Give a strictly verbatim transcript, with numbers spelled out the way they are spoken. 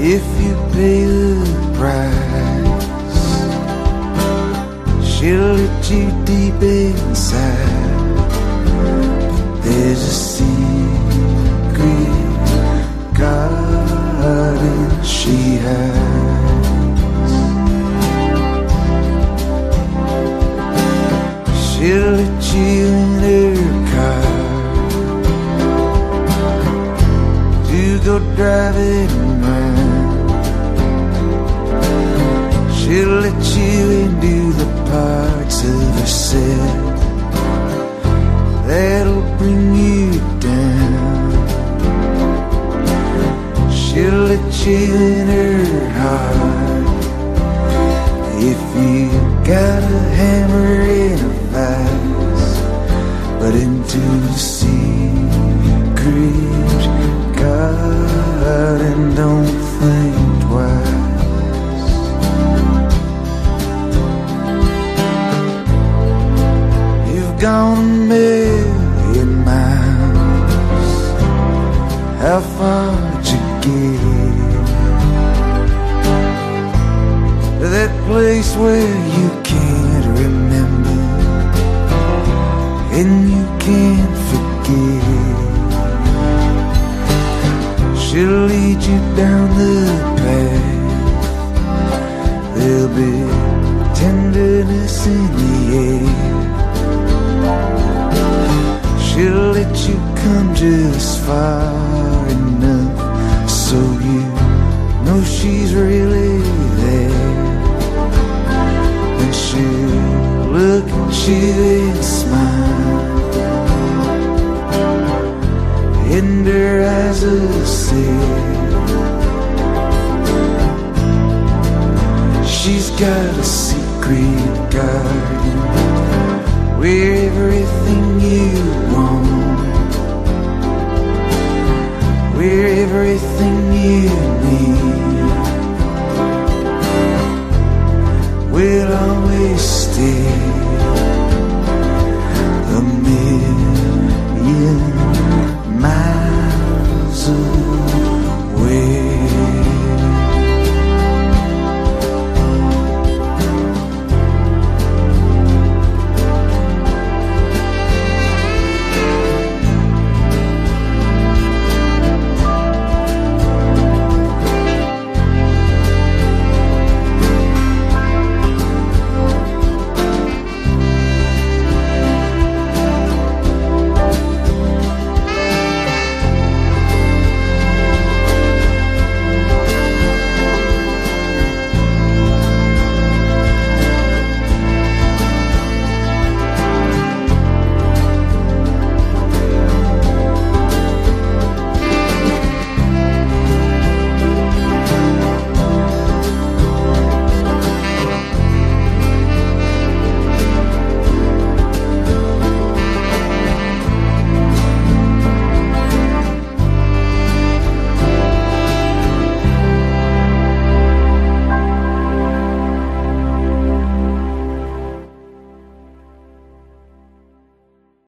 if you pay the price, she'll let you deep inside. But there's a secret garden she hides. She'll let you in her car to go driving around. She'll let you into the parts of herself that'll bring you down. She'll let you in her heart if you got a hammer and a vice, but into the secret garden, don't think twice. You've gone a million miles. How far'd you get? That place where you can't remember and you can't forget. She'll lead you down the path. There'll be tenderness in the air. She'll let you come just far enough so you know she's really there. And she'll look at you and smile, and her eyes will say she's got a secret garden where everything you want, where everything you need